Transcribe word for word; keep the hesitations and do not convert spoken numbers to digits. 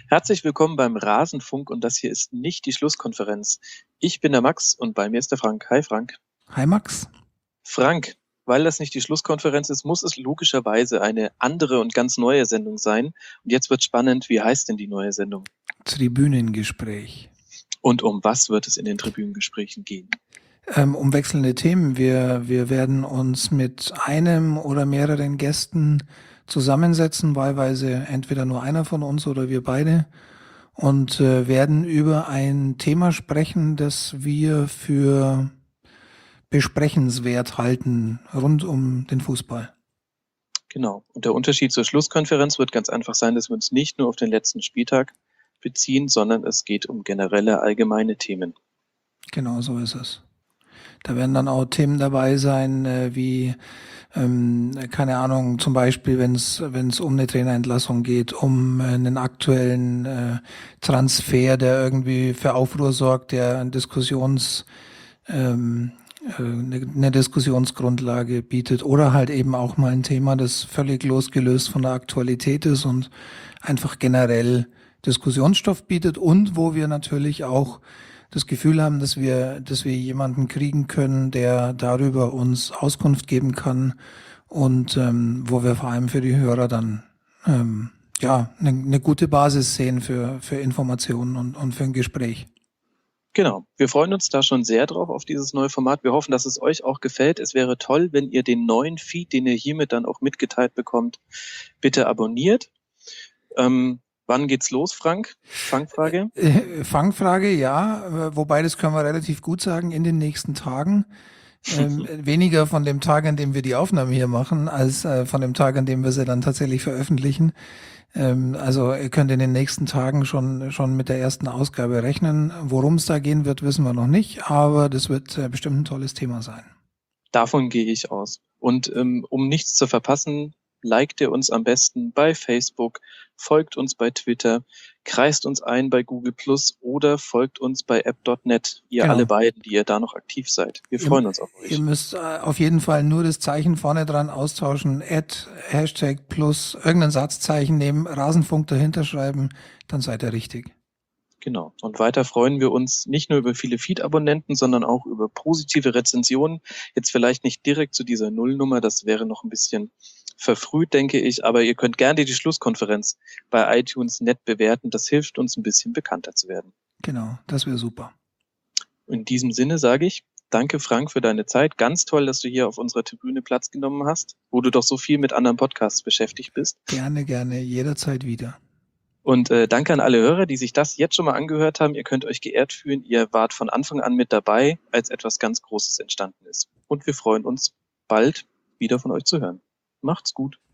Herzlich willkommen beim Rasenfunk und das hier ist nicht die Schlusskonferenz. Ich bin der Max und bei mir ist der Frank. Hi Frank. Hi Max. Frank, weil das nicht die Schlusskonferenz ist, muss es logischerweise eine andere und ganz neue Sendung sein. Und jetzt wird spannend, wie heißt denn die neue Sendung? Tribünengespräch. Und um was wird es in den Tribünengesprächen gehen? Ähm, um wechselnde Themen. Wir, wir werden uns mit einem oder mehreren Gästen zusammensetzen, wahlweise entweder nur einer von uns oder wir beide, und äh, werden über ein Thema sprechen, das wir für besprechenswert halten rund um den Fußball. Genau. Und der Unterschied zur Schlusskonferenz wird ganz einfach sein, dass wir uns nicht nur auf den letzten Spieltag beziehen, sondern es geht um generelle allgemeine Themen. Genau, so ist es. Da werden dann auch Themen dabei sein, äh, wie, ähm, keine Ahnung, zum Beispiel, wenn es wenn es um eine Trainerentlassung geht, um äh, einen aktuellen äh, Transfer, der irgendwie für Aufruhr sorgt, der ein Diskussions, ähm, äh, eine, eine Diskussionsgrundlage bietet, oder halt eben auch mal ein Thema, das völlig losgelöst von der Aktualität ist und einfach generell Diskussionsstoff bietet und wo wir natürlich auch das Gefühl haben, dass wir, dass wir jemanden kriegen können, der darüber uns Auskunft geben kann und ähm, wo wir vor allem für die Hörer dann ähm, ja eine, eine gute Basis sehen für für Informationen und und für ein Gespräch. Genau. Wir freuen uns da schon sehr drauf auf dieses neue Format. Wir hoffen, dass es euch auch gefällt. Es wäre toll, wenn ihr den neuen Feed, den ihr hiermit dann auch mitgeteilt bekommt, bitte abonniert. Ähm, wann geht's los, Frank? Fangfrage. Äh, Fangfrage, ja, äh, wobei das können wir relativ gut sagen in den nächsten Tagen. Ähm, weniger von dem Tag, an dem wir die Aufnahme hier machen, als äh, von dem Tag, an dem wir sie dann tatsächlich veröffentlichen. Ähm, also ihr könnt in den nächsten Tagen schon schon mit der ersten Ausgabe rechnen. Worum es da gehen wird, wissen wir noch nicht, aber das wird äh, bestimmt ein tolles Thema sein. Davon gehe ich aus. Und ähm, um nichts zu verpassen, liked ihr uns am besten bei Facebook, folgt uns bei Twitter, kreist uns ein bei Google Plus oder folgt uns bei app Punkt net. Ihr alle Genau. beiden, die ihr da noch aktiv seid. Wir Ihr, freuen uns auf ihr euch. müsst äh, auf jeden Fall nur das Zeichen vorne dran austauschen, Add, Hashtag plus irgendein Satzzeichen nehmen, Rasenfunk dahinter schreiben, dann seid ihr richtig. Genau. Und weiter freuen wir uns nicht nur über viele Feed-Abonnenten, sondern auch über positive Rezensionen. Jetzt vielleicht nicht direkt zu dieser Nullnummer, das wäre noch ein bisschen verfrüht, denke ich, aber ihr könnt gerne die Schlusskonferenz bei iTunes nett bewerten. Das hilft uns ein bisschen bekannter zu werden. Genau, das wäre super. In diesem Sinne sage ich, danke Frank für deine Zeit. Ganz toll, dass du hier auf unserer Tribüne Platz genommen hast, wo du doch so viel mit anderen Podcasts beschäftigt bist. Gerne, gerne, jederzeit wieder. Und äh, danke an alle Hörer, die sich das jetzt schon mal angehört haben. Ihr könnt euch geehrt fühlen. Ihr wart von Anfang an mit dabei, als etwas ganz Großes entstanden ist. Und wir freuen uns, bald wieder von euch zu hören. Macht's gut.